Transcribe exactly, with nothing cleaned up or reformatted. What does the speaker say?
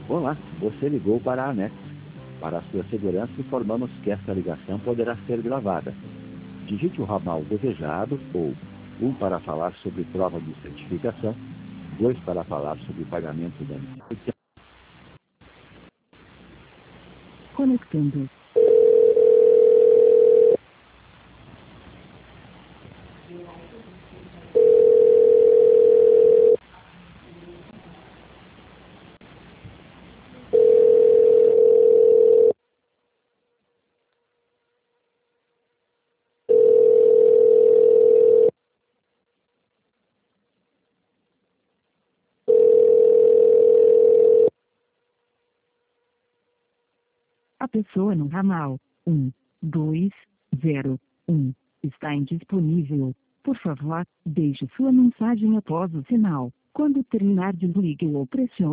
Olá, você ligou para a ANEX. Para a sua segurança, informamos que esta ligação poderá ser gravada. Digite o ramal desejado ou um para falar sobre prova de certificação, dois para falar sobre pagamento da inscrição. Conectando. A pessoa no ramal um, dois, zero, um está indisponível. Por favor, deixe sua mensagem após o sinal. Quando terminar, desligue ou pressione